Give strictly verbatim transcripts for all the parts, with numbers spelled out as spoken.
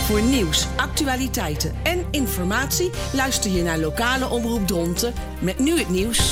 Voor nieuws, actualiteiten en informatie luister je naar lokale Omroep Dronten met nu het nieuws.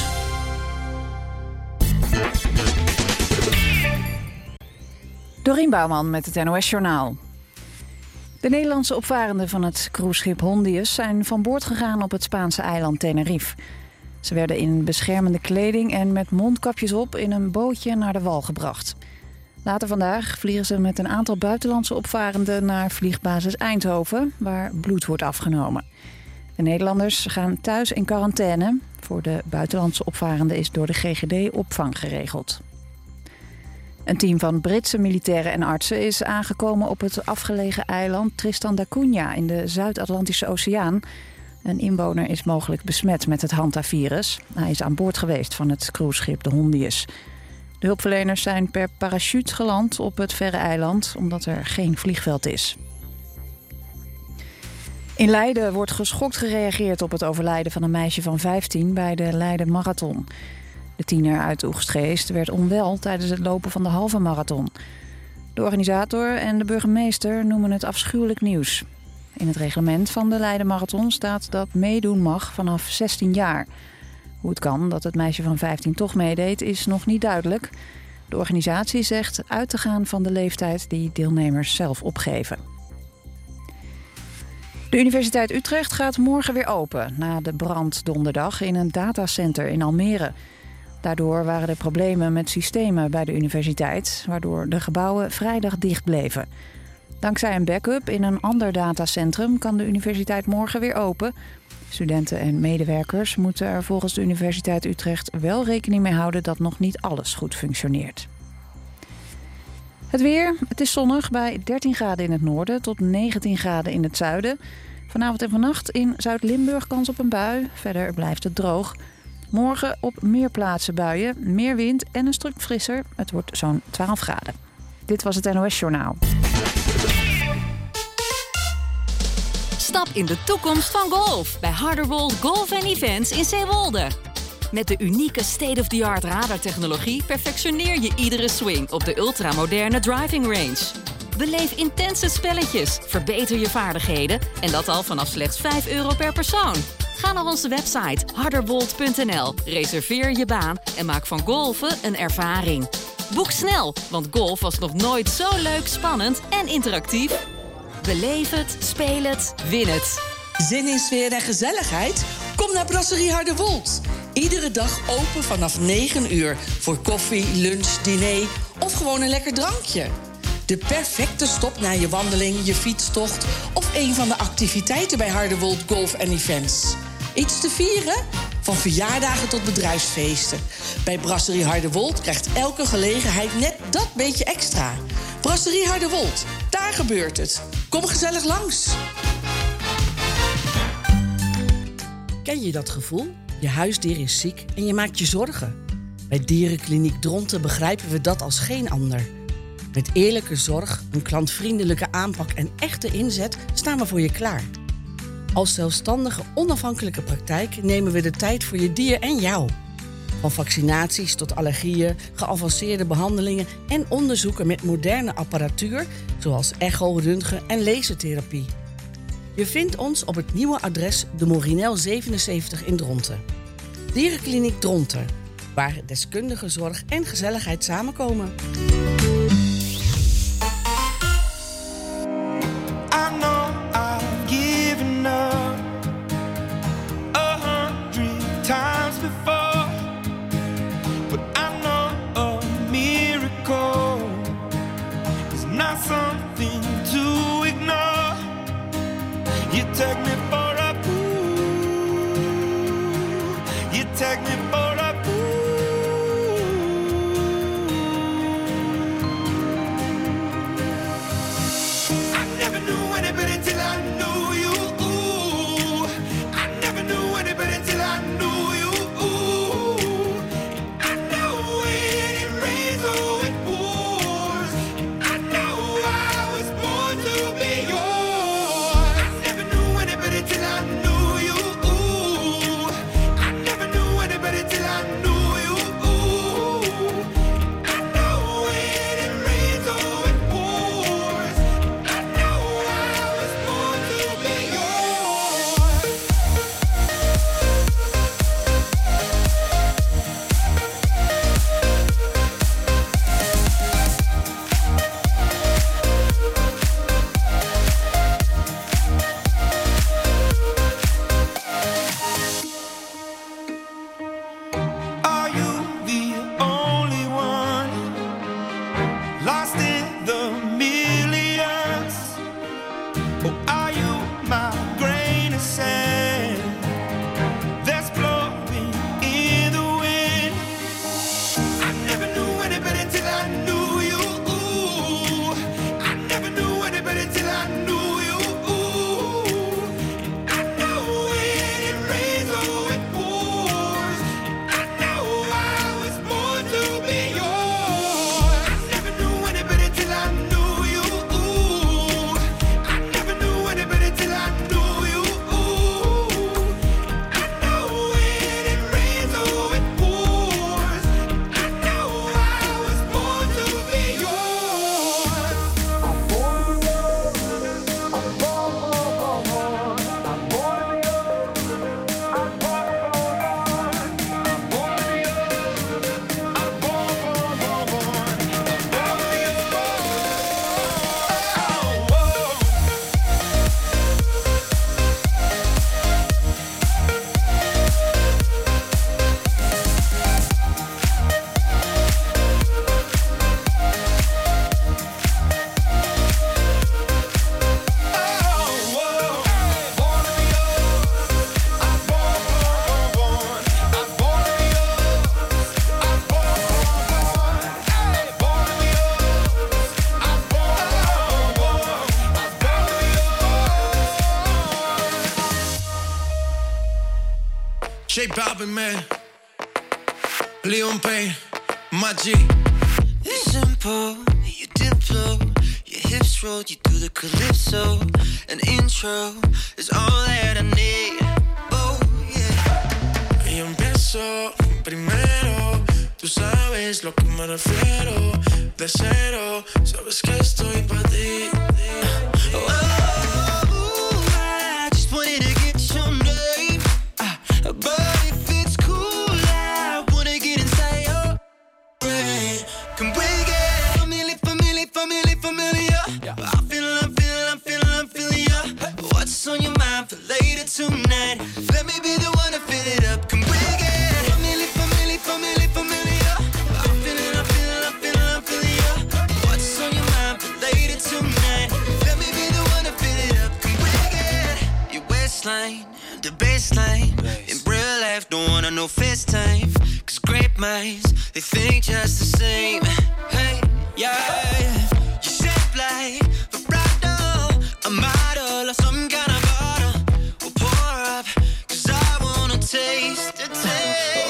Dorien Bouwman met het N O S Journaal. De Nederlandse opvarenden van het cruiseschip Hondius zijn van boord gegaan op het Spaanse eiland Tenerife. Ze werden in beschermende kleding en met mondkapjes op in een bootje naar de wal gebracht. Later vandaag vliegen ze met een aantal buitenlandse opvarenden naar vliegbasis Eindhoven, waar bloed wordt afgenomen. De Nederlanders gaan thuis in quarantaine. Voor de buitenlandse opvarenden is door de G G D opvang geregeld. Een team van Britse militairen en artsen is aangekomen op het afgelegen eiland Tristan da Cunha in de Zuid-Atlantische Oceaan. Een inwoner is mogelijk besmet met het hantavirus. Hij is aan boord geweest van het cruiseschip de Hondius. De hulpverleners zijn per parachute geland op het verre eiland, omdat er geen vliegveld is. In Leiden wordt geschokt gereageerd op het overlijden van een meisje van vijftien bij de Leiden Marathon. De tiener uit Oegstgeest werd onwel tijdens het lopen van de halve marathon. De organisator en de burgemeester noemen het afschuwelijk nieuws. In het reglement van de Leiden Marathon staat dat meedoen mag vanaf zestien jaar. Hoe het kan dat het meisje van vijftien toch meedeed is nog niet duidelijk. De organisatie zegt uit te gaan van de leeftijd die deelnemers zelf opgeven. De Universiteit Utrecht gaat morgen weer open na de brand donderdag in een datacenter in Almere. Daardoor waren er problemen met systemen bij de universiteit, waardoor de gebouwen vrijdag dicht bleven. Dankzij een backup in een ander datacentrum kan de universiteit morgen weer open. Studenten en medewerkers moeten er volgens de Universiteit Utrecht wel rekening mee houden dat nog niet alles goed functioneert. Het weer, het is zonnig bij dertien graden in het noorden tot negentien graden in het zuiden. Vanavond en vannacht in Zuid-Limburg kans op een bui, verder blijft het droog. Morgen op meer plaatsen buien, meer wind en een stuk frisser. Het wordt zo'n twaalf graden. Dit was het N O S Journaal. Stap in de toekomst van golf bij Harderwold Golf en Events in Zeewolde. Met de unieke state-of-the-art radartechnologie perfectioneer je iedere swing op de ultramoderne driving range. Beleef intense spelletjes, verbeter je vaardigheden en dat al vanaf slechts vijf euro per persoon. Ga naar onze website harderwold punt n l, reserveer je baan en maak van golfen een ervaring. Boek snel, want golf was nog nooit zo leuk, spannend en interactief. Beleef het, speel het, win het. Zin in sfeer en gezelligheid? Kom naar Brasserie Harderwold. Iedere dag open vanaf negen uur voor koffie, lunch, diner of gewoon een lekker drankje. De perfecte stop na je wandeling, je fietstocht of een van de activiteiten bij Harderwold Golf en Events. Iets te vieren? Van verjaardagen tot bedrijfsfeesten. Bij Brasserie Harderwold krijgt elke gelegenheid net dat beetje extra. Brasserie Harderwold, daar gebeurt het. Kom gezellig langs. Ken je dat gevoel? Je huisdier is ziek en je maakt je zorgen. Bij Dierenkliniek Dronten begrijpen we dat als geen ander. Met eerlijke zorg, een klantvriendelijke aanpak en echte inzet staan we voor je klaar. Als zelfstandige, onafhankelijke praktijk nemen we de tijd voor je dier en jou. Van vaccinaties tot allergieën, geavanceerde behandelingen en onderzoeken met moderne apparatuur, zoals echo, röntgen en lasertherapie. Je vindt ons op het nieuwe adres de Morinel zevenenzeventig in Dronten. Dierenkliniek Dronten, waar deskundige zorg en gezelligheid samenkomen. Till the millions? Or are you my grain of sand that's blowing in the wind? I never knew any better till I knew you. I never knew any better till I knew you. I know when it rains or it pours, I know I was born to be yours. I never knew any better till I knew you. I never knew any better till I knew you. I know when it rains or it pours, I know I was born to be yours. I'm born to you. I'm born, I'm born to you. I'm born, I'm born to you. I'm born, born, born, born. I'm born to you. Oh, whoa. J Balvin, man. Leon Payne, my G. It's simple, you dip flow, your hips roll, you do the calypso. An intro is all that I need. Oh yeah. Y empiezo primero. Tú sabes lo que me refiero. De cero, sabes que estoy pa' ti. Oh, I just wanted to get your name. Ah, but if it's cool, I wanna get inside your brain. Can we get familiar, familiar, familiar, familiar? I'm feeling, I'm feeling, I'm feeling, I'm feeling ya. What's on your mind for later tonight? Let me be the one to fill it up. Can we get familiar, familiar, familiar, familiar? I'm feeling, I'm feeling, I'm feeling, I'm feeling ya. What's on your mind for later tonight? Let me be the one to fill it up. Can we get your waistline, the baseline? In real life, don't wanna know FaceTime. Cause great minds, they think just the same. Hey, yeah. You shape like vibrato, a model or some kind of bottle. We'll pour up, cause I wanna taste the taste.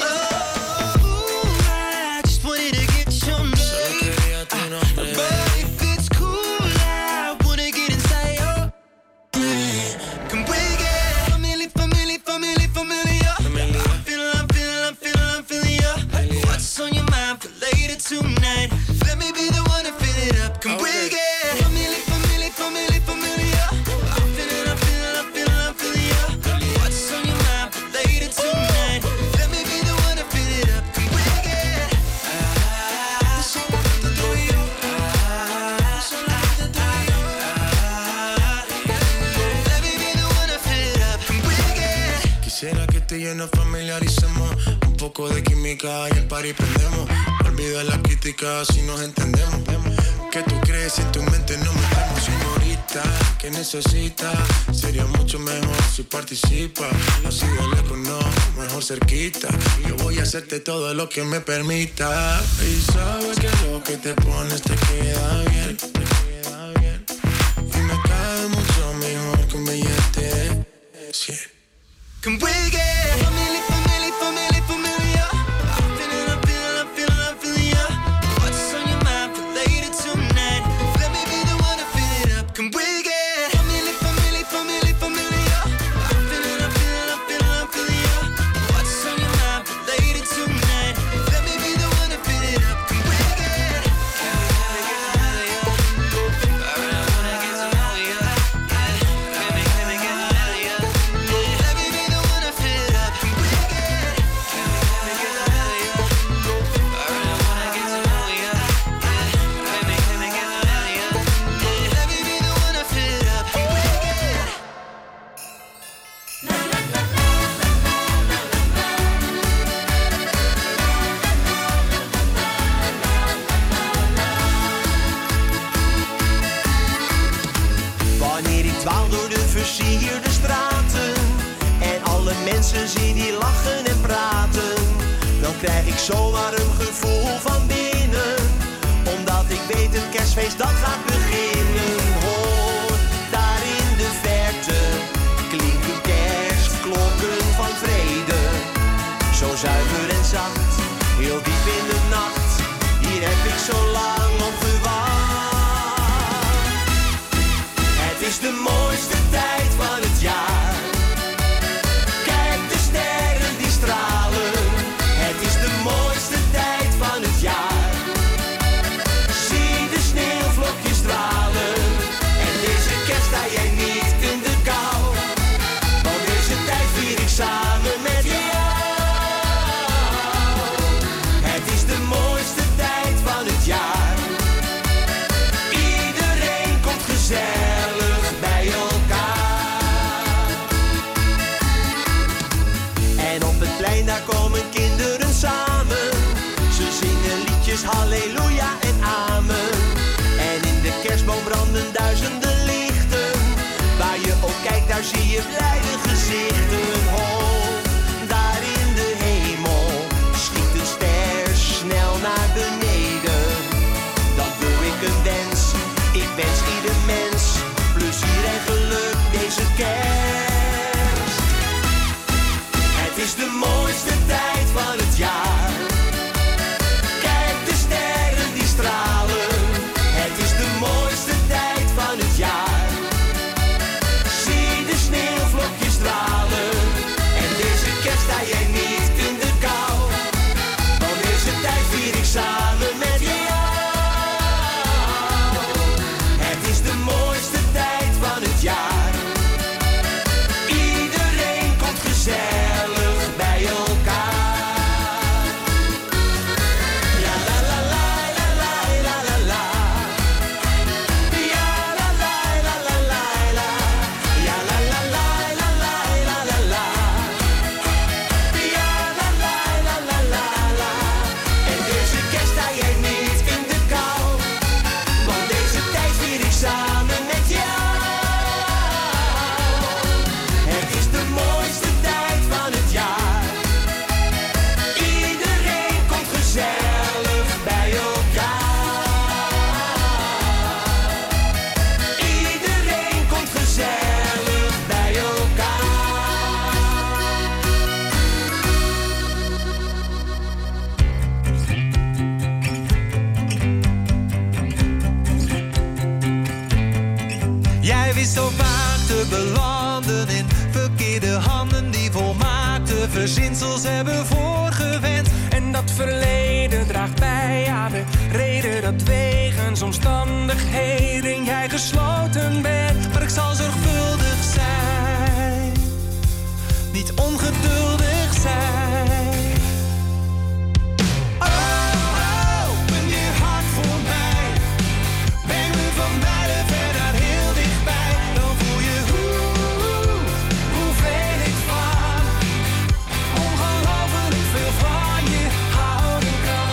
Oh, I just wanted to get your Solo name. quería tu nombre. But if it's cool, I wanna get inside your brain. Can we get familiar, familiar, familiar, familiar? Familiar. I'm feeling, I'm feeling, I'm feeling, I'm feeling ya. What's on your mind for later tonight? Let me be the one to fill it up. Can we Okay. get familiar, familiar, familiar, familiar? I'm feeling, I'm feeling, I'm feeling, I'm feeling ya. What's on your mind for later tonight? Let me be the one to fill it up. Can we get ah, solamente tú y yo? Ah, solamente tú y yo. Ah, let me be the one to fill it up. Can we get Quisiera que tú y yo nos familiaricemos. Un poco de química y el party prendemos. Olvida la crítica si nos entendemos. ¿Qué tú crees si en tu mente nos metemos, señorita? ¿Qué necesitas? Sería mucho mejor si participas. Así de lejos no, mejor cerquita. Yo voy a hacerte todo lo que me permita. Y sabes que lo que te pones te queda bien. Te queda bien. Y me cae mucho mejor que un billete de cien. Can we get familiar, familiar, familiar, familiar? I'm feeling, I'm feeling, I'm feeling, I'm feeling ya. What's on your mind for later tonight? Let me be the one to fill it up. Can we get familiar, familiar, familiar, familiar? I'm feeling, I'm feeling, I'm feeling, I'm feeling ya. What's on your mind for later tonight? Let me be the one to fill it up. Can we get mensen zie die lachen en praten, dan krijg ik zomaar een gevoel van binnen. Omdat ik weet het kerstfeest dat gaat beginnen. Hoor, daar in de verte klinken kerstklokken van vrede. Zo zuiver en zacht, heel diep in de nacht. Hier heb ik zo lang op gewacht. Het is de mooiste tijd van het jaar. Kijk de sterren die stralen. Het is de mooiste tijd van het jaar. Zie de sneeuwvlokjes stralen. En deze kerst sta jij niet in de kou. Want deze tijd vier ik samen met jou. Het is de mooiste tijd van het jaar. Iedereen komt gezellig bij elkaar. En op het plein daar komen kinderen samen. Ze zingen liedjes halleluja en amen. En in de kerstboom branden duizenden lichten. Waar je ook kijkt, daar zie je blijde gezichten. Oh, daar in de hemel schiet een ster snel naar beneden. Dan doe ik een wens, ik wens ieder mens plezier en geluk deze kerst. Het is de mooiste tijd van het jaar. Kijk de sterren die stralen. Het is de mooiste tijd van het jaar. Zie de sneeuwvlokjes stralen. En deze kerst sta jij niet in de kou. Want deze tijd vier ik samen met jou. Het is de mooiste tijd van het jaar. Iedereen komt gezellig bij elkaar. Ja la la la la la la la la. Ja la la la la la la. Ja la la la la la la la la. Ja la la la la la la. En deze kerst sta jij niet in de kou. Want deze tijd vier ik samen met jou. Het is de mooiste tijd van het jaar. Iedereen komt gezellig bij elkaar. Iedereen komt gezellig bij elkaar. Jij wist zo vaak te belanden in verkeerde handen die volmaakte verzinsels hebben voorgewend. En dat verleden draagt bij aan de reden dat wegens omstandigheden jij gesloten bent. Maar ik zal zorgvuldig zijn, niet ongeduldig zijn. Oh, open je hart voor mij. Breng me van beide ver naar heel dichtbij. Dan voel je hoe, hoeveel ik van ongelooflijk veel van je houden kan.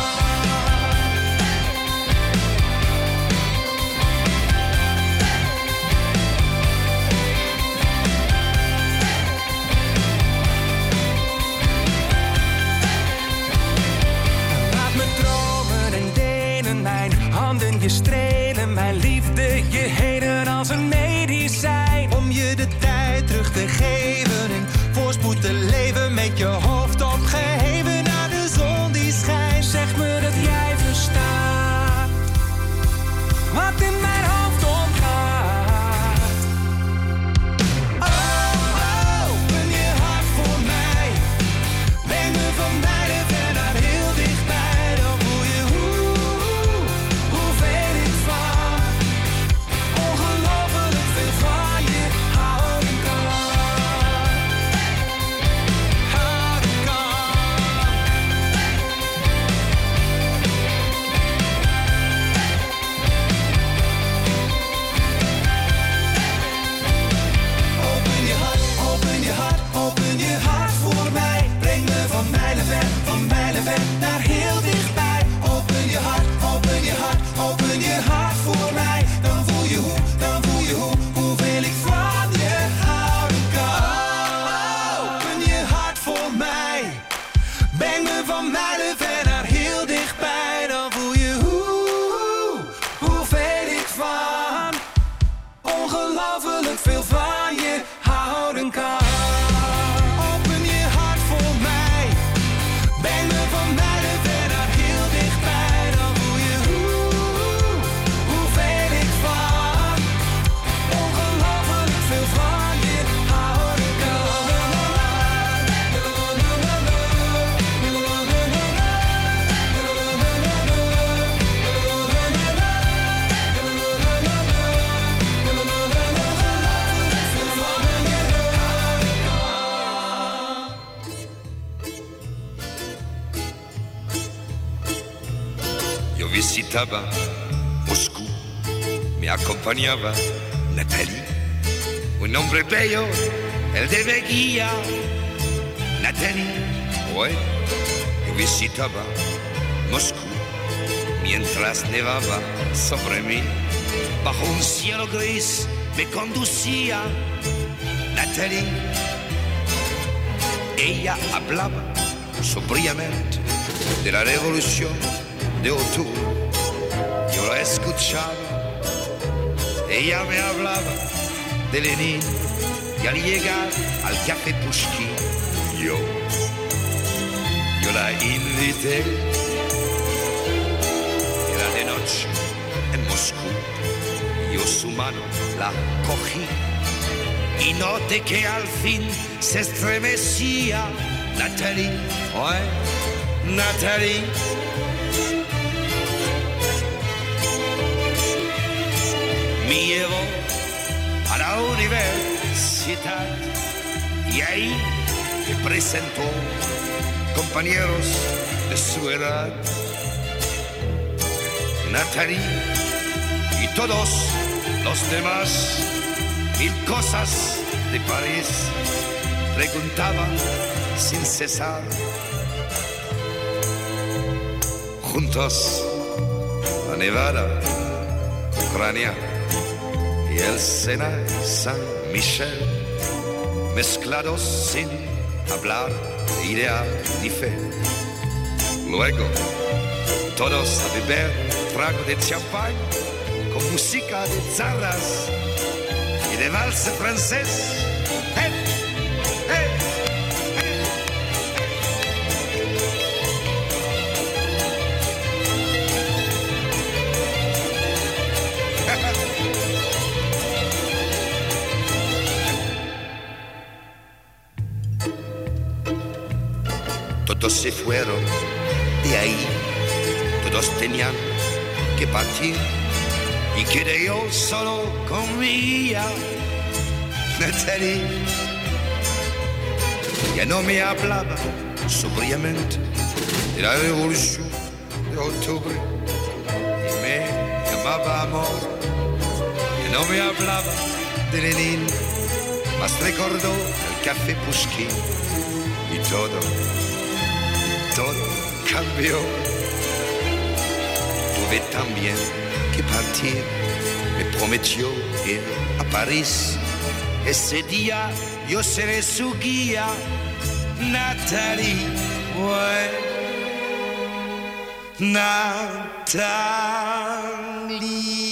Laat me dromen en delen, mijn handen je strelen, mijn liefde je heden als een medicijn. Om je de tijd terug te geven en voorspoed te leven met je hoofd opgeheven naar de zon die schijnt. Zeg me dat jij verstaat wat in mijn hoofd omgaat. Oh, open je hart voor mij. Breng me van beide ver naar heel dichtbij. Dan voel je hoe, hoeveel ik van ongelooflijk visitaba Moscú, me acompañaba Natalie, un hombre bello, el de Beguía. Natalie, bueno, yo visitaba Moscú, mientras nevaba sobre mí, bajo un cielo gris me conducía Natalie. Ella hablaba sobriamente de la revolución de octubre. Yo la escuchaba. Ella me hablaba de Lenin y al llegar al café Pushkin, yo, yo la invité. Era de noche en Moscú. Yo su mano la cogí y noté que al fin se estremecía Natalie, ouais, Natalie. Me llevó a la universidad y ahí me presentó compañeros de su edad. Natalie y todos los demás, mil cosas de París, preguntaban sin cesar. Juntos, la Nevada, Ucrania y el Sena y San Michel, mezclados sin hablar de ideal ni fe. Luego, todos a beber trago de champán con música de zarras y de vals francés. ¡Hey! ¡Hey! Todos se fueron de ahí, todos tenían que partir y quedé yo solo con mi hija, Natalie. Ya no me hablaba sobriamente de la revolución de octubre y me llamaba amor. Ya no me hablaba de Lenin, mas recordó el café Pushkin y todo, todo cambió. Tuve también que partir, me prometió ir a París. Ese día yo seré su guía, Natalie, ouais, Natalie.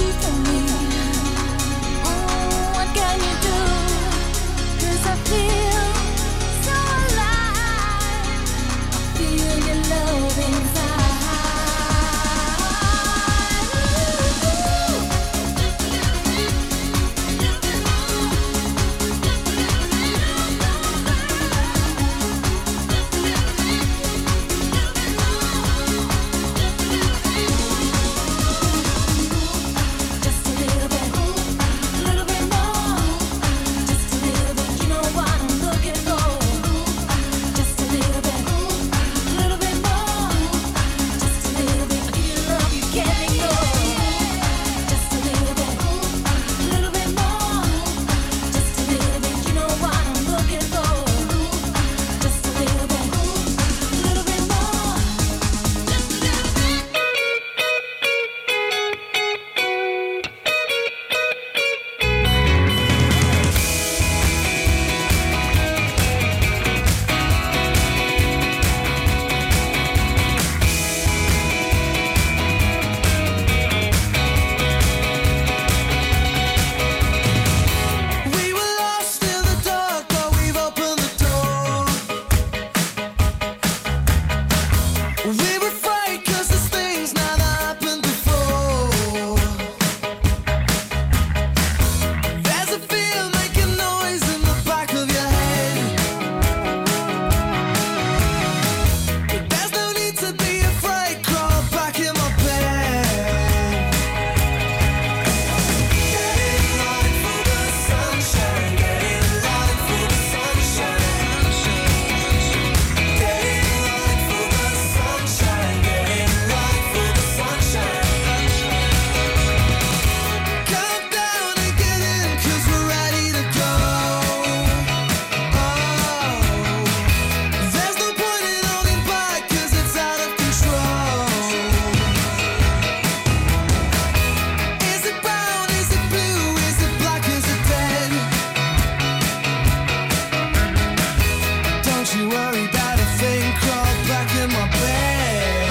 to me. Oh, what can you do? 'Cause I feel so alive. I feel your love inside. Just a little bit, a little bit more. Just a little bit, you know what I'm looking for. Just a little bit, a little bit more. Just a little bit, I feel love you can't ignore. Just a little bit, a little bit more. Just a little bit, you know what I'm looking for. Just a little bit, a little bit more. We were lost in the dark, but we've opened the door. We were afraid 'cause there's things never happened before. There's a fear making noise in the back of your head. But there's no need to be afraid, crawl back in my bed. Get in line for the sunshine, get in line for the sunshine. Get in line for the sunshine, get in line for the sunshine. Calm down and get in, 'cause we're ready to go. Oh, there's no point in holding back, 'cause it's out of control. Is it brown, is it blue, is it black, is it dead? Don't you worry about a thing, crawl back in my bed.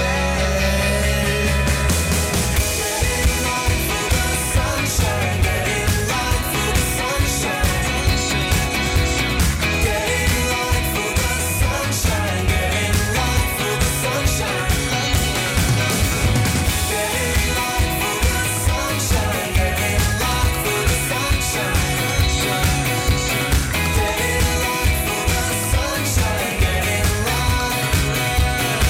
Get in line for the sunshine, get in line for the sunshine. Get in line for the sunshine, get in line for the sunshine. Get in line for the sunshine, get in line for the sunshine. Get in line for the sunshine, get in line.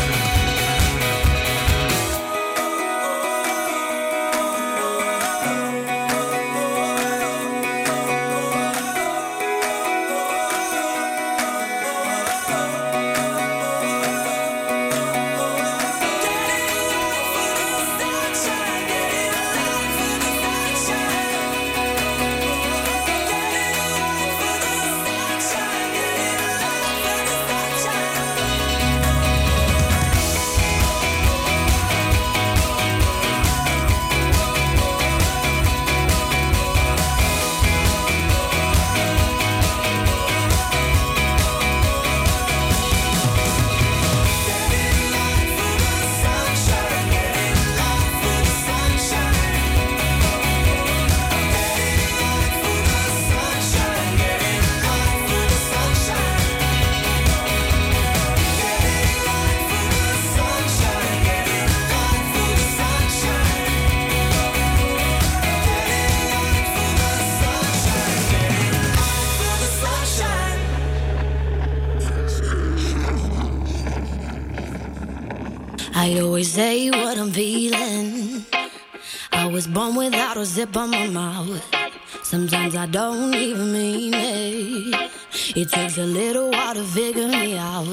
I always say what I'm feeling. I was born without a zip on my mouth. Sometimes I don't even mean it. It takes a little while to figure me out.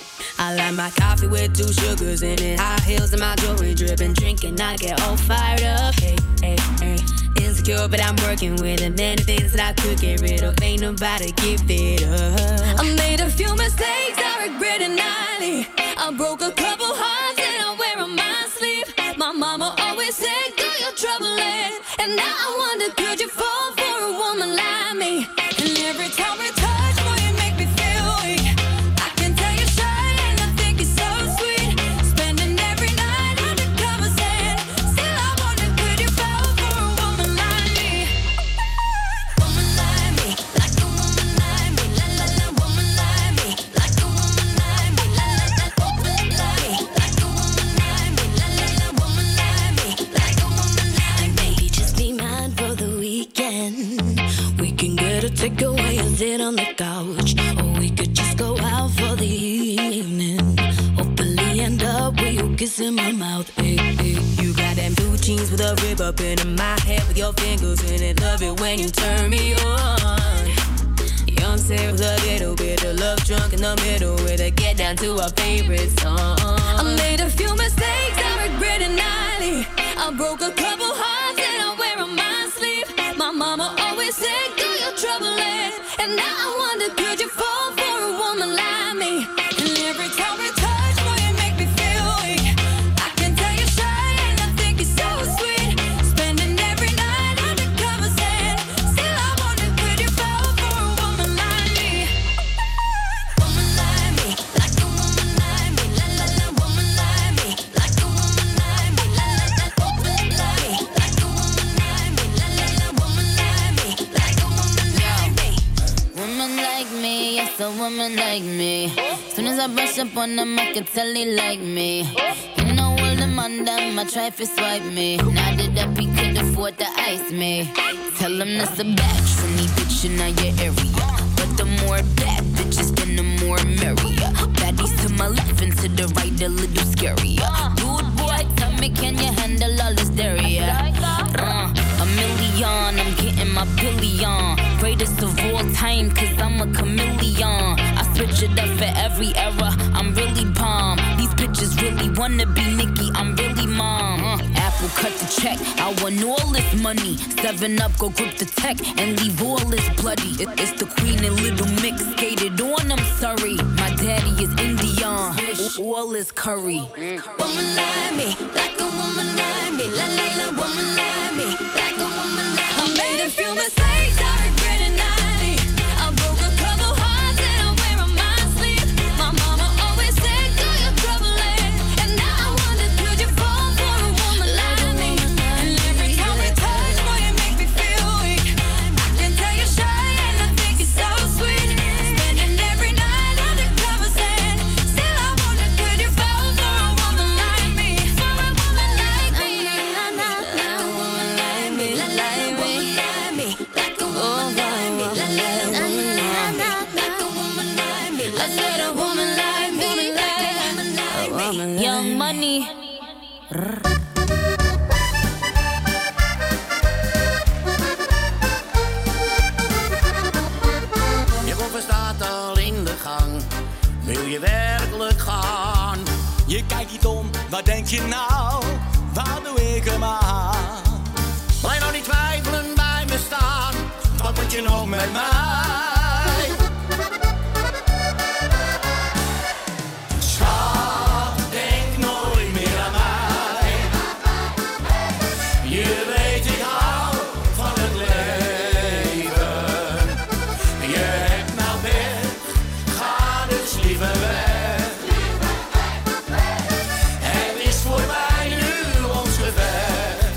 I like my coffee with two sugars in it. High heels and my jewelry dripping. Drinking, I get all fired up. Hey, hey, hey. Insecure, but I'm working with it. Many things that I could get rid of. Ain't nobody give it up. I made a few mistakes I regret it nightly. I broke a couple hearts and I wear on my sleeve. My mama always said, do your trouble in. And now I wonder, could you fall for a woman like me? And every time we touch, boy, you make me feel weak. I can tell you're shy and I think you're so sweet. Spending every night undercover saying, still I wonder, could you fall for a woman? could take away and sit on the couch, or we could just go out for the evening. Hopefully end up with you kissing my mouth. Hey, hey. You got them blue jeans with a rib up in my head with your fingers in it. Love it when you turn me on. Young Sarah with a little bit of love drunk in the middle with a get down to our favorite song. I made a few mistakes I regret it nightly. I broke a couple hearts and I wear on my sleeve. My mama always said, do your trouble it. And now I wonder, could you fall for a woman like me? And every time we touch, boy, you make me feel weak. I can tell you're shy and I think you're so sweet. Spending every night undercover saying, still I wonder, could you fall for a woman like me? Woman like me, like a woman like me. La la la, woman like me, like a woman like me. La la la, woman like me, like a woman like me. La la la, woman like me, like a woman like me. Woman like me, yes, a woman like me. Soon as I brush up on them, I can tell they like me. You know all them on them, I try to swipe me. Now that up, he could afford to ice me. Tell him that's a batch for me, bitch, in your area. But the more bad bitches, then the more merrier. Baddies to my left and to the right, a little scarier. Dude, boy, tell me, can you handle all this dairy? Uh, a million, I'm getting my billion. Greatest of all time, cause I'm a chameleon. I switch it up for every era, I'm really bomb. These bitches really wanna be Nicki, I'm really mom. Uh, Apple cut the check, I want all this money. Seven up, go grip the tech and leave all this bloody. It, it's the queen and little mix, skated on, I'm sorry. My daddy is Indian, all is curry. Woman like me, like a woman like me. La la la, woman like me, like a woman like me. I made a few mistakes, I regret it nightly. I broke a couple hearts and I wear on my sleeve. My mama always said, do your trouble it. And now I wonder, could you fall for a woman like me? And every time we touch, boy, you make me feel weak. I can tell you're shy and I think you're so sweet. Spending every night undercover saying, still I wonder, could you fall for a woman like me? For a woman like me. La la la, a woman like me, la la like me, like a woman like me, la la like a woman like me. I said a woman like me, like a woman like me. Young Money. Je koffer staat al in de gang. Wil je werkelijk gaan? Je kijkt niet om, wat denk je nou? Waar doe ik hem aan? Blijf nou niet twijfelen bij me staan. Wat moet je nog met mij? Schat, denk nooit meer aan mij. Je weet ik hou van het leven. Je hebt nou weg, ga dus liever weg. Het is voor mij nu ons gevecht.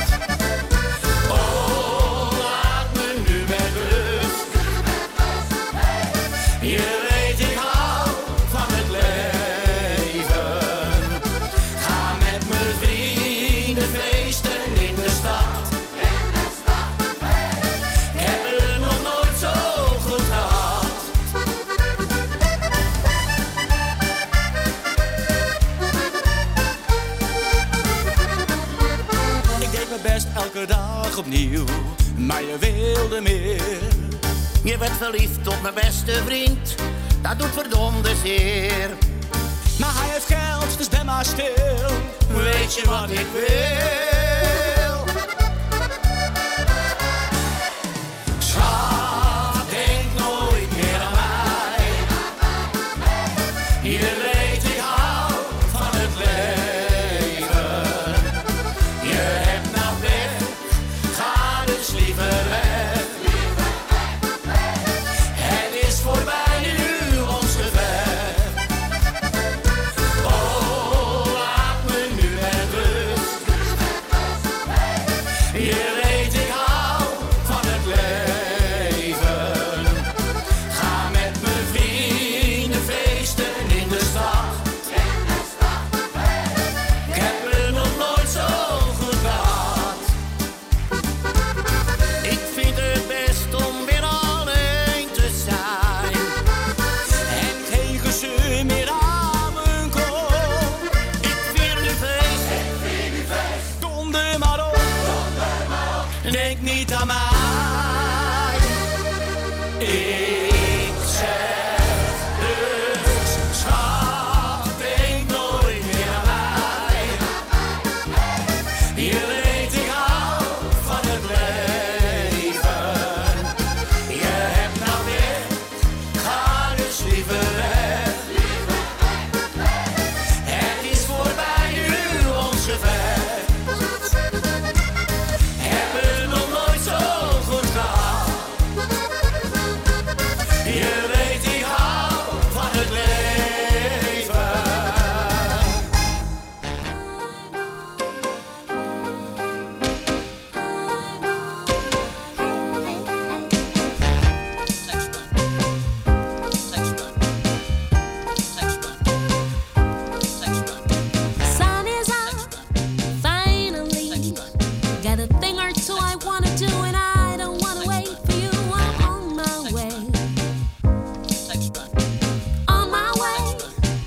Oh, laat me nu met rust. Je weet ik hou van het leven. Ga met mijn vrienden feesten in de stad. Ik heb het nog nooit zo goed gehad. Ik deed mijn best elke dag opnieuw, maar je wilde meer. Je werd verliefd op mijn beste vriend. Dat doet verdomde zeer. Maar hij heeft geld, dus ben maar stil. Weet je wat ik wil? Schat, denk nooit meer aan mij. Je weet ik hou van het leven. Je hebt nou weg, ga dus liever weg. Het is voorbij nu ons gevecht. Oh, laat me nu met rust. Je weet ik hou van het leven. Ga met mijn vrienden feesten in de stad. Ik heb het nog nooit zo goed gehad. Ik vind denkt niet aan mij. Ik zeg dus, schat, denk nooit meer aan mij. Je weet, ik hou van het leven. Je hebt nou weer, ga dus liever weg. Het is voorbij nu, ons gevecht. Hebben het nog nooit zo goed gehad. Je weet, ik hou van het leven. Sun is up, finally. Got a thing or two I wanna do, and I don't wanna wait for you. I'm on my way. On my way.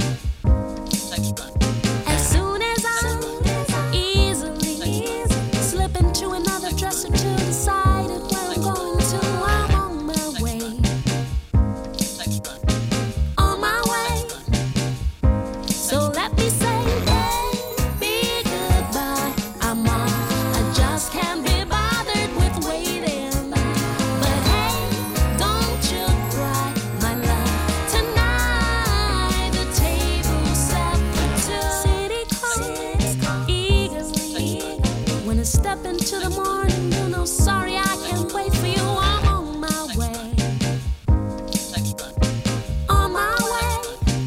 As soon as I easily slip into another dress or two, decided where I'm going to. I'm on my way. On my way. So let me say, baby, goodbye. I'm on. I just can't be bothered with waiting. But hey, don't you cry, my love. Tonight the table's set for two. City closed eagerly. When I step into the morning, you know, sorry, I can't wait for you. I'm on my way. On my way.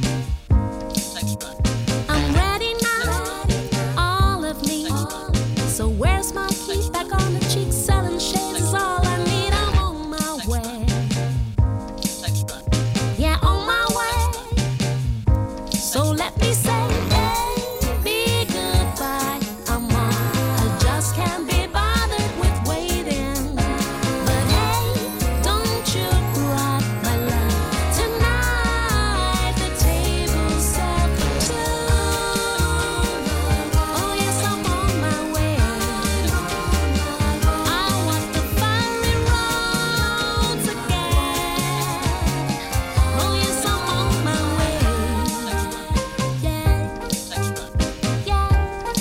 I'm ready now, all of me. So where's my key? Back on the cheek, selling shades is all I need. I'm on my way. Yeah, on my way. So let me say, baby, goodbye. I'm on. I just can't be bothered with waiting. But hey, don't you cry, my love. Tonight the table's set for two. Oh yes, I'm on my way. I want the fiery roads again. Oh yes, I'm on my way. Yeah, yeah.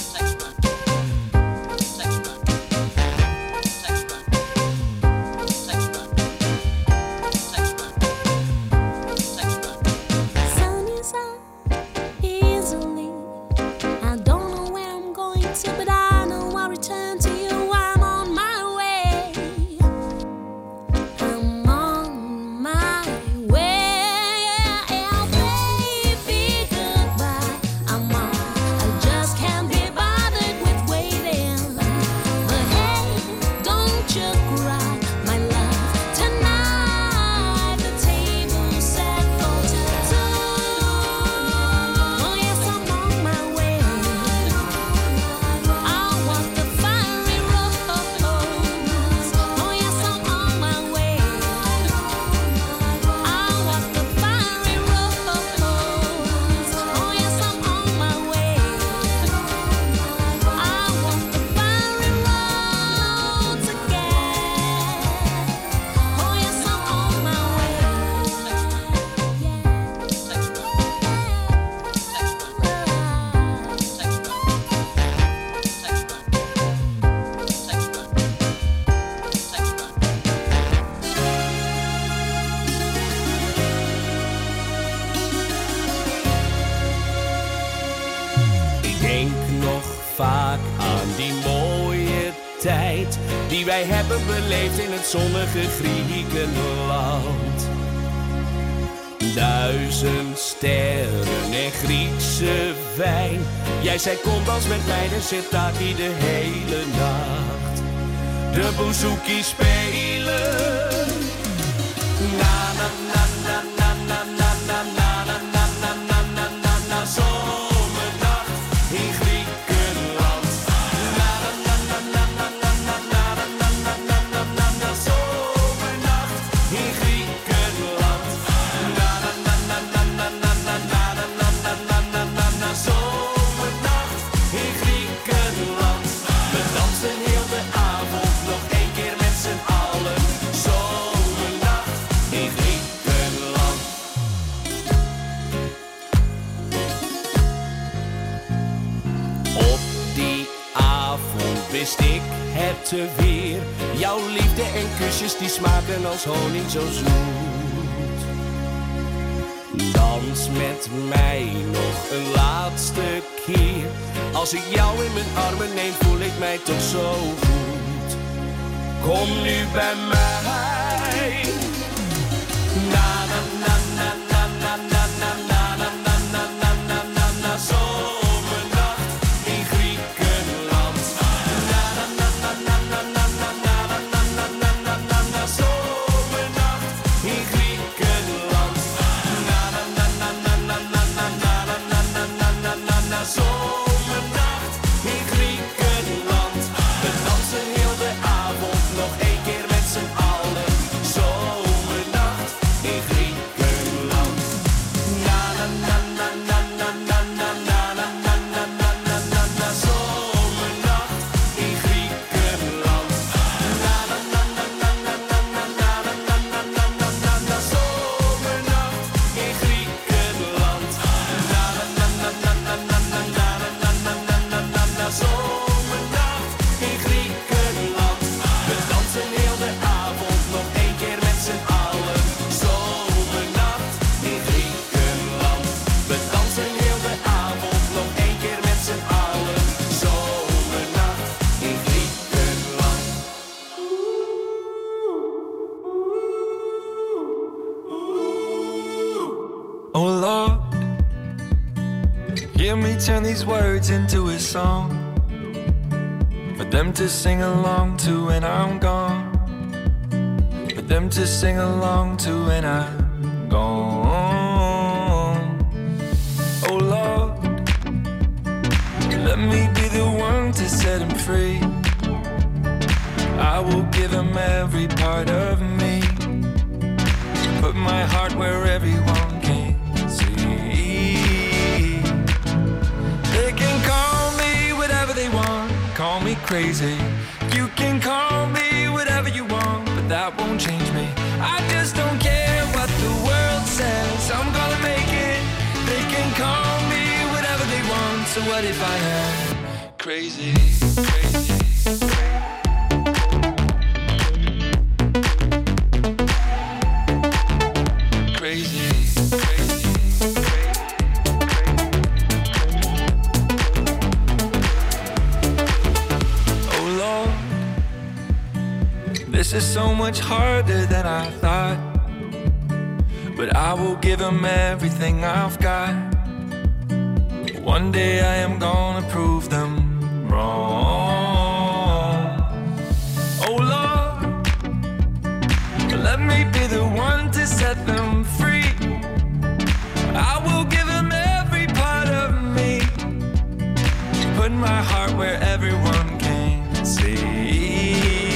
Sun is up easily. I don't know where I'm going to, but I know I'll return to you. I'm on my way. I'm on my way. Yeah, baby, goodbye. I'm on. I just can't be bothered with waiting. But hey, don't you cry, my love. Tonight the table's set for two. Oh yes, I'm on my way. I want the fiery roads. Oh yes, I'm on my way. I want the fiery roads. Oh yes, I'm on my way. I want the fiery roads again. Oh yes, I'm on my Ik denk nog vaak aan die mooie tijd die wij hebben beleefd in het zonnige Griekenland. Duizend sterren en Griekse wijn. Jij zei kom dans met mij, dan zit daar die de hele nacht. De bouzouki spelen. Na na na na na na na na na na na na na na na na zomernacht in Griekenland. Na na na na na na na na na na na na na na na zomernacht in Griekenland. Na na na na na na na na na na na na na na na zomernacht in Griekenland. We dansen heel de avond nog één keer lente weer. Jouw liefde en kusjes die smaken als honing zo zoet. Dans met mij nog een laatste keer. Als ik jou in mijn armen neem, voel ik mij toch zo goed. Kom nu bij mij. Na na na na na na na na na na na na na na na na zomernacht in Griekenland. Na na na na na na na na na na na na na na na zomernacht in Griekenland. Na na na na na na na na na na na na na na na zomernacht in Griekenland. We dansen heel de avond nog één keer met z'n allen. Zomernacht in Griekenland. Na na na na na na na na na na na na na na na na zomernacht in Griekenland. Na na na na na na na na na na na na na na na na zomernacht in Griekenland. Na na na na na na na na na na na na na na na zomernacht in Griekenland. We dansen heel de avond nog één keer met z'n allen. Zomernacht in Griekenland. We dansen heel de avond nog één keer met z'n allen. Zomernacht in Griekenland. Oh Lord, hear me turn these words into a song for them to sing along to when I'm gone. For them to sing along to when I'm gone. Oh Lord, let me be the one to set him free. I will give him every part of me. Put my heart where everyone can see. They can call me whatever they want. Call me crazy. You can call me whatever you want, but that won't change me. I just don't care what the world says. I'm gonna make it. They can call me whatever they want. So what if I am crazy? Crazy. Crazy. Oh Lord, this is so much harder than I thought. But I will give him everything I've got. One day I am gonna prove them wrong. Oh Lord, let me be the one to set them free. I will give him every part of me. Put my heart where everyone can see.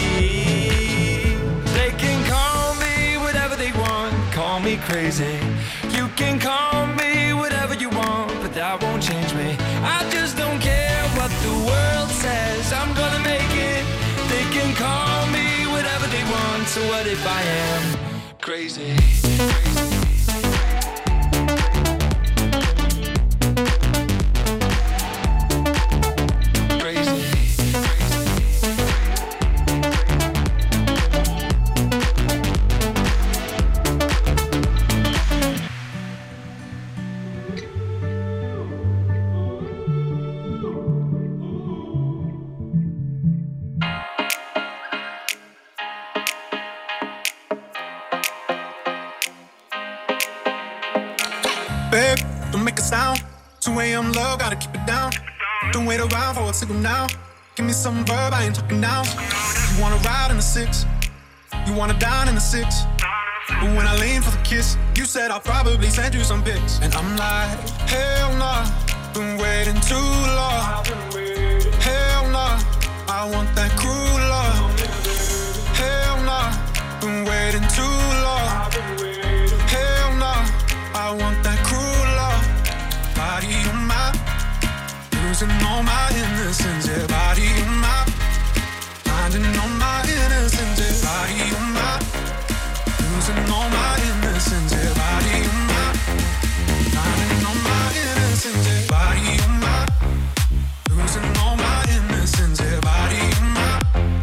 They can call me whatever they want. Call me crazy. You can call me whatever you want, but that won't change me. I just don't care what the world says. I'm gonna make it. They can call me whatever they want. So what if I am crazy? Babe, don't make a sound. two a.m. low, gotta keep it down. Don't wait around for a signal now. Give me some verb, I ain't talking now. You wanna ride in the six, you wanna dine in the six. But when I lean for the kiss, you said I'll probably send you some pics. And I'm like, hell nah, been waiting too long. Hell nah, I want that cruel love. Hell nah, been waiting too long. Hell nah, I want that cruel love. Body on my, losing all my innocence. Yeah, body on my, finding all my innocence. Yeah, body on my, losing all my innocence. Yeah, body on my, finding all my innocence. Yeah, body on my, losing all my innocence. Yeah, body on my.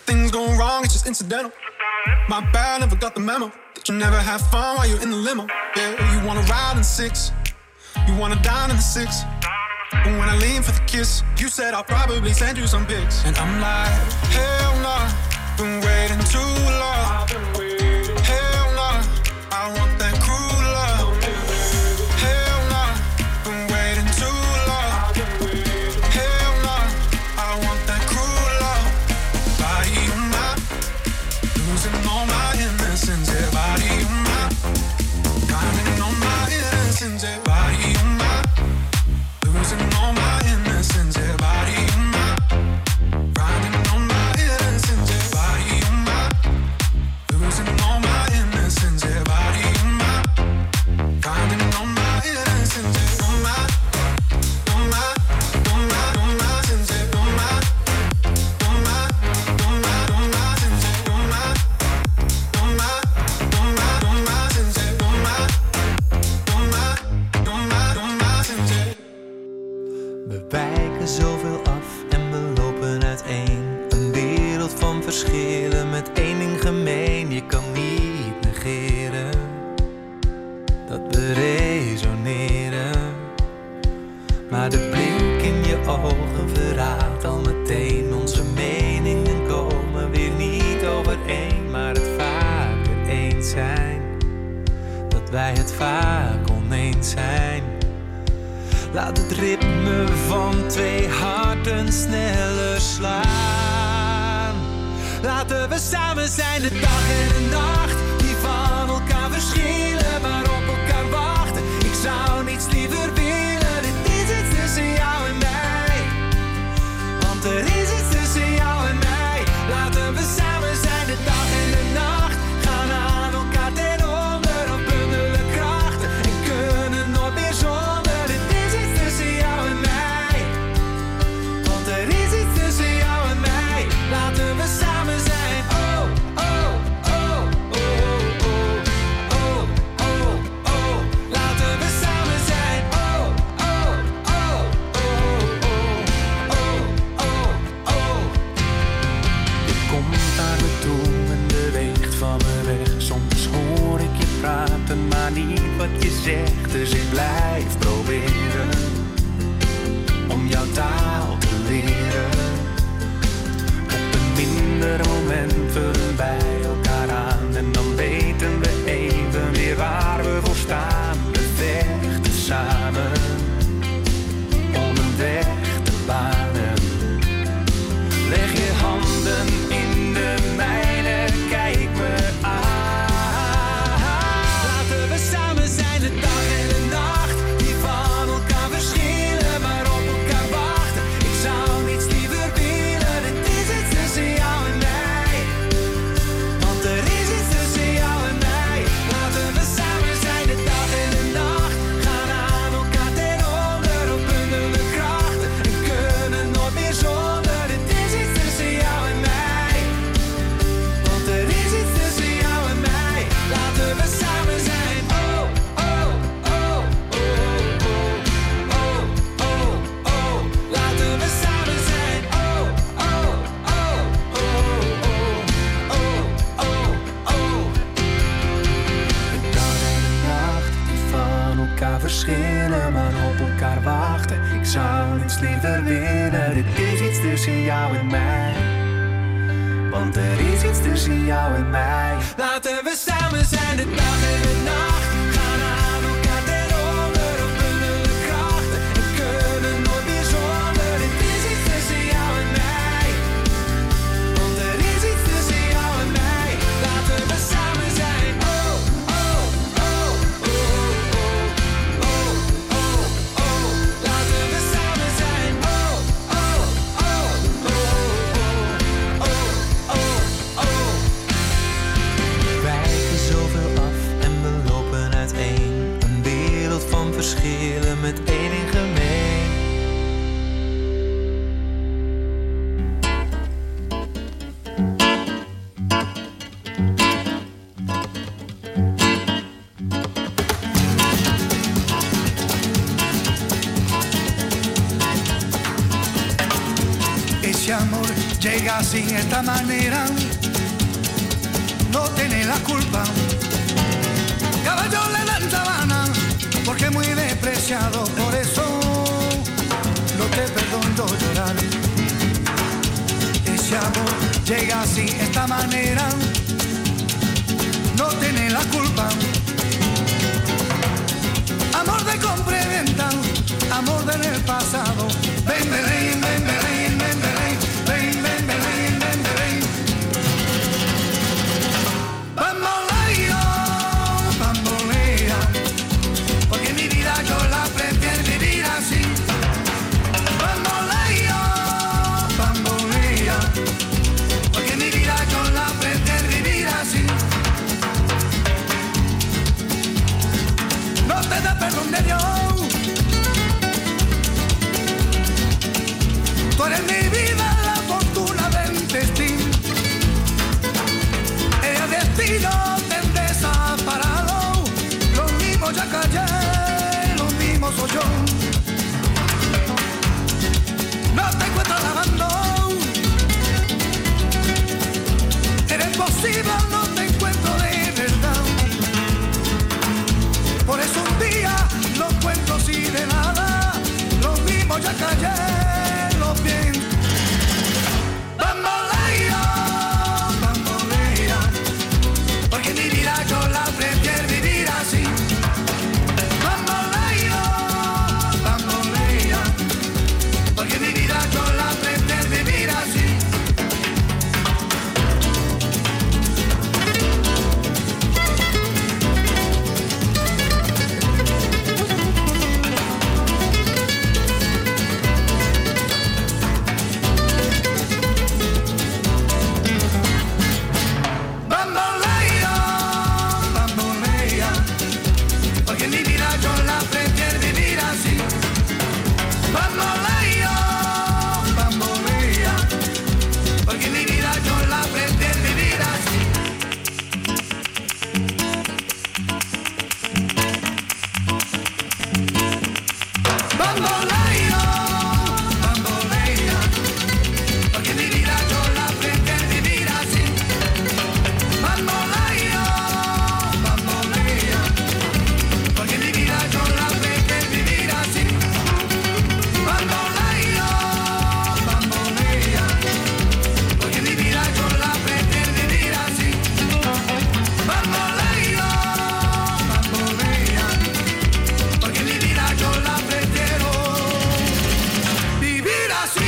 things go wrong, it's just incidental. My bad, never got the memo that you never have fun while you're in the limo. Yeah, you wanna ride in the six, you wanna dine in the six. But when I lean for the kiss, you said I'll probably send you some pics. And I'm like, hell nah, been waiting too long. Hell nah, I want that cruel love. Hell nah, been waiting too long. Hell nah, I want that cruel love. Body of mine, losing all my innocence. Yeah, body of mine, counting on my innocence. Yeah, body of mine. Losing all my innocence, yeah, body of mine. Riding on my innocence, yeah, body of mine. Losing all my innocence, yeah, body of mine. Riding on my innocence, yeah, on my, on my, on my, on my sins, yeah, on my, on my, on my, on my sins, yeah, on my, on my, on my, on my sins, yeah, on my, on my, on my, on my sins, yeah. We wijken zoveel af en we lopen uiteen. Een wereld van verschillen met één ding gemeen. Je kan niet negeren dat we resoneren. Maar de blik in je ogen verraadt al meteen. Onze meningen komen weer niet overeen. Maar het vaak weer eens zijn, dat wij het vaak oneens zijn. Laat het ritme van twee harten sneller slaan. Laten we samen zijn de dag en de nacht, die van elkaar verschillen, maar op elkaar wachten. Ik zou niets liever willen, dit is iets tussen jou en mij. Want er is iets tussen jou en mij. Laten we samen zijn de dag en de nacht, gaan aan elkaar ten onder op bundelen krachten. En kunnen nooit meer zonder. Laten we samen zijn, oh, oh, oh, oh, oh, oh, oh, oh. Laten we samen zijn, oh, oh, oh, oh, oh, oh, oh. Je komt naar me toe en beweegt van me weg. Soms hoor ik je praten, maar niet wat je zegt. Dus ik blijf proberen om jouw taal te leren. Mindere momenten bij elkaar aan en dan weten we even weer waar we voor staan. We vechten samen om een weg te banen. Leg je handen in de mijne, kijk me aan. Laten we samen zijn de dag en de nacht, die van elkaar verschillen, maar op elkaar wachten. Ik zou niets liever willen, dit is het tussen jou en mij. Want er is iets tussen jou en mij. Laten we samen zijn de dag en de nacht, gaan aan elkaar ten onder op bundelen krachten. En kunnen nooit meer zonder, dit is iets tussen jou en mij. Want er is iets tussen jou en mij. Laten we samen zijn, oh, oh, oh, oh, oh, oh, oh, oh. Laten we samen zijn, oh, oh, oh, oh, oh, oh, oh, oh. De dag en de nacht die van elkaar verschillen, maar op elkaar wachten. Ik zou niets liever willen, dit is iets tussen jou en mij. Want er is iets tussen jou en mij. Laten we samen zijn de dag en de nacht, gaan aan elkaar ten onder op bundelen krachten. En kunnen nooit meer zonder, dit is iets tussen jou en mij. Want er is iets tussen jou en mij. Laten we samen zijn, oh, oh, oh, oh, oh, oh, oh, oh. Laten we samen zijn, oh, oh, oh, oh, oh, oh, oh, oh. We wijken zoveel af en we lopen llega así, esta manera, no tiene la culpa. Caballo le dan sabana, porque es muy despreciado, por eso no te perdono llorar. Ese amor llega así, esta manera, no tiene la culpa. Amor de compra y venta, amor del pasado. Ven, ven, ven, ven, ven, ven, ven, ven, ven, ven, ven, ven, ven. Bamboleo, bambolea, porque mi vida yo la prefiero vivir así. Bamboleo, bambolea, porque mi vida yo la prefiero vivir así. No te da perdón de Dios. Tú eres mi vida, la fortuna del destino. El destino te desaparado. Lo mismo ya callé, lo mismo soy yo. No te encuentro lavando. Eres posible, no te encuentro de verdad. Por eso un día lo encuentro así de nada. Lo mismo ya callé, lo bien. Bamboleo, bambolea, porque mi vida yo la prefiero vivir así. Bamboleo, bambolea, porque mi vida yo la prefiero vivir así. Bamboleo, bambolea, porque mi vida yo la prefiero vivir así. Bamboleo, bambolea, porque mi vida yo la prefiero vivir así. Bamboleo, bambolea, porque mi vida yo la prefiero vivir así. Bamboleo, bambolea, porque mi vida yo la prefiero vivir así. Bamboleo, bambolea, porque mi vida yo la prefiero vivir así. Bamboleo, bambolea, porque mi vida yo la prefiero vivir así.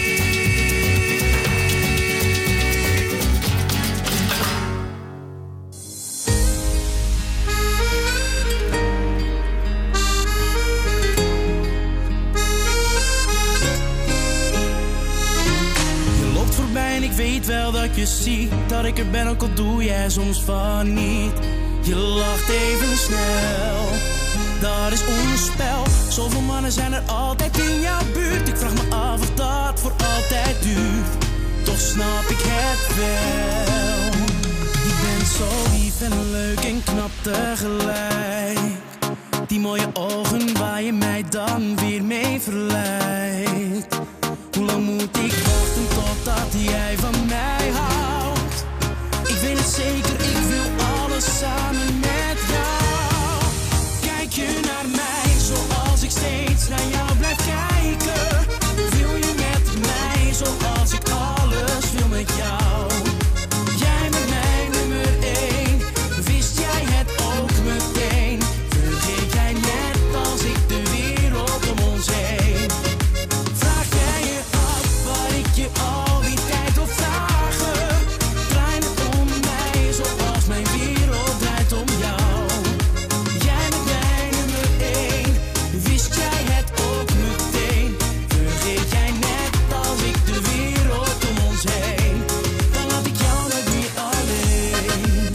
Je loopt voorbij en ik weet wel dat je ziet dat ik er ben, ook al doe jij soms van niet. Je lacht even snel, dat is ons spel. Zoveel mannen zijn er altijd in jouw buurt. Ik vraag me af of dat voor altijd duurt. Toch snap ik het wel. Je bent zo lief en leuk en knap tegelijk. Die mooie ogen waar je mij dan weer mee verleidt. Hoe lang moet ik wachten totdat jij van mij houdt? Ik weet het zeker, ik wil alles samen met jou. Kijk je naar mij zoals ik steeds naar jou blijf kijken? Wil je met mij zoals ik alles wil met jou? Jij bent mijn nummer één, wist jij het ook meteen? Vergeet jij net als ik de wereld om ons heen? Vraag jij je af wat ik je al die tijd wil vragen? Draai het om mij zoals mijn wereld draait om jou. Jij bent mijn nummer één, wist jij het ook meteen? Vergeet jij net als ik de wereld om ons heen? Dan laat ik jou nooit meer alleen.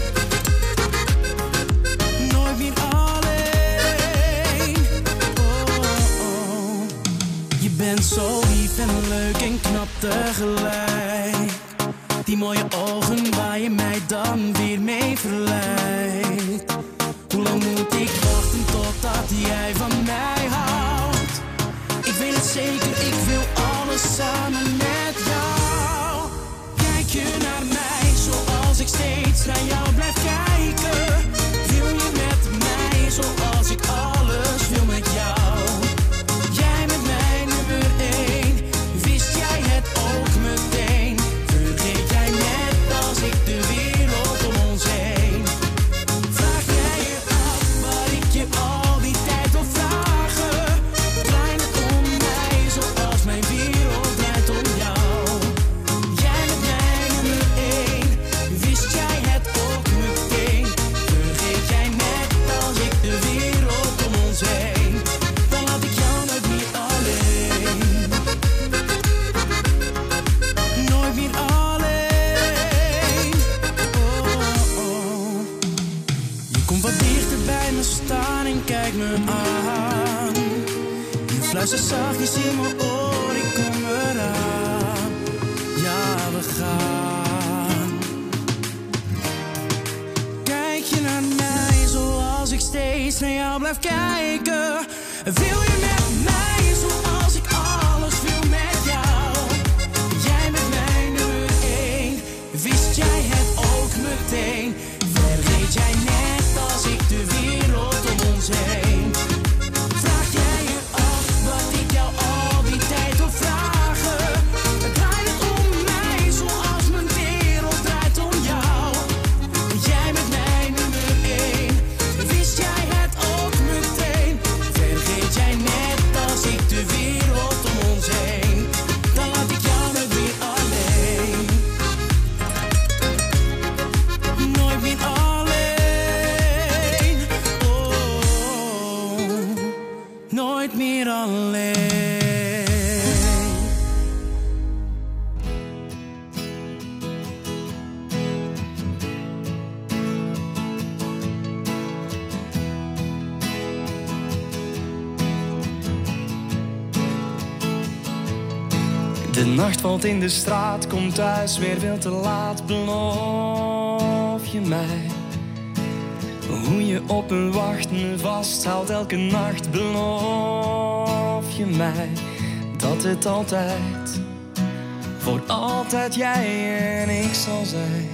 Nooit meer alleen. Oh, oh. Je bent zo lief en leuk en knap tegelijk. Die mooie ogen waar je mij dan weer mee verleidt. Hoe lang moet ik wachten totdat jij van mij houdt? Ik weet het zeker, ik wil alles samen met jou. me aan. Je fluistert zachtjes in mijn oor, ik kom eraan. Ja, we gaan. Kijk je naar mij zoals ik steeds naar jou blijf kijken? Wil je met mij zoals ik alles wil met jou? Jij bent mijn nummer één, wist jij het ook meteen? Vergeet jij net als ik de wereld om ons heen? Vraag jij je af wat ik jou al die tijd wil vragen? Het draait om mij zoals mijn wereld draait om jou. Jij bent mijn nummer één, wist jij het ook meteen? Vergeet jij net als ik de wereld om ons heen? Dan laat ik jou nooit meer alleen. Nooit meer alleen. Oh, nooit meer alleen. De nacht valt in de straat, komt thuis weer veel te laat. Beloof je mij hoe je op me wacht, me vasthoudt elke nacht. Beloof je mij dat het altijd, voor altijd jij en ik zal zijn.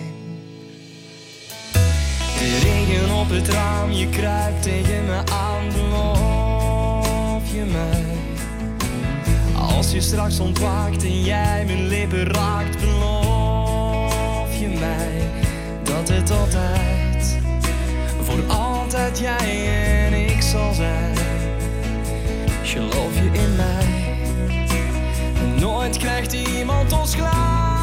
De regen op het raam, je kruipt tegen me aan. Beloof je mij als je straks ontwaakt en jij mijn lippen raakt, beloof je mij dat het altijd, voor altijd jij en ik zal zijn. Geloof je in mij? Nooit krijgt iemand ons klein.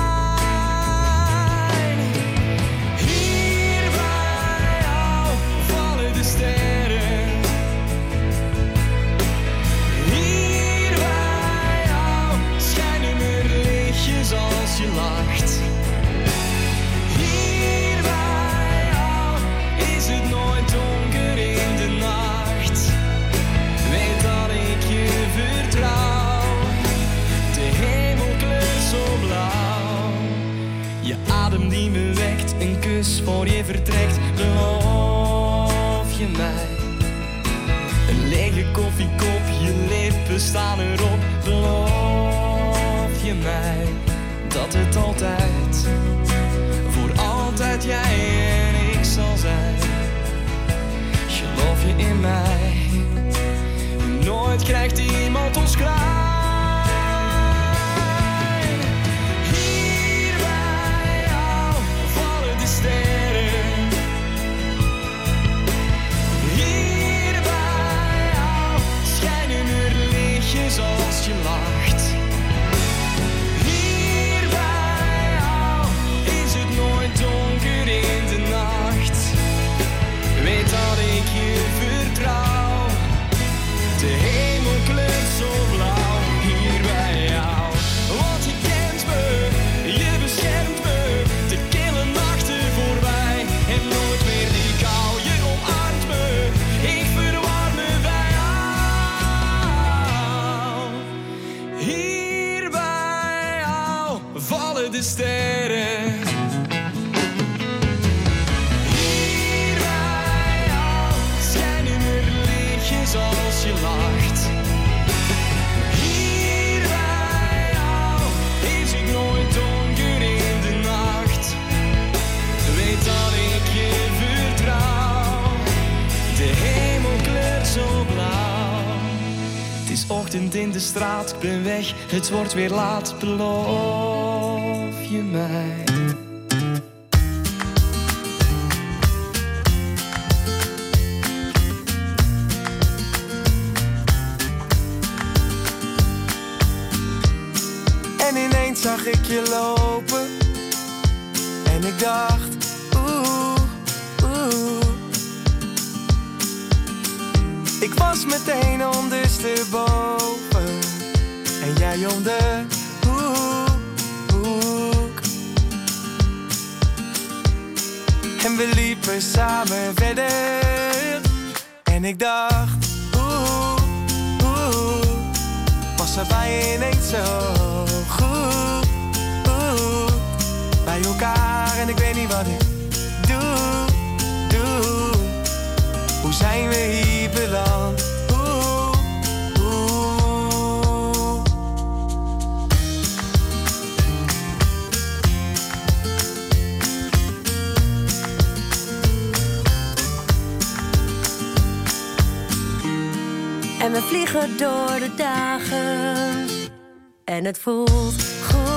Hier bij jou vallen de sterren. Als je lacht, hier bij jou is het nooit donker in de nacht. Weet dat ik je vertrouw, de hemel kleurt zo blauw. Je adem die me wekt, een kus voor je vertrekt. Beloof je mij, een lege koffiekop, je lippen staan erop. Beloof je mij dat het altijd, voor altijd jij en ik zal zijn. Geloof je in mij? Nooit krijgt iemand ons klein. Hier bij jou vallen de sterren. Hier bij jou schijnen er lichtjes als je lacht. Donker in de nacht, weet dat ik je vertrouw. De hemel kleurt zo blauw hier bij jou. Want je kent me, je beschermt me, de kille nachten voorbij. En nooit meer die kou, je omarmt me, ik verwarm me bij jou. Hier bij jou vallen de sterren. Als je lacht, hier bij jou is het nooit donker in de nacht. Weet dat ik je vertrouw, de hemel kleurt zo blauw. Het is ochtend in de straat, ik ben weg, het wordt weer laat. Beloof je mij? Zag ik je lopen en ik dacht, oeh, oeh. Ik was meteen ondersteboven en jij om de hoek. En we liepen samen verder en ik dacht, was er bij ineens zo goed. Oeh, bij elkaar en ik weet niet wat ik doe, doe. Hoe zijn we hier beland? Oeh, oeh. En we vliegen door de dagen en het voelt goed.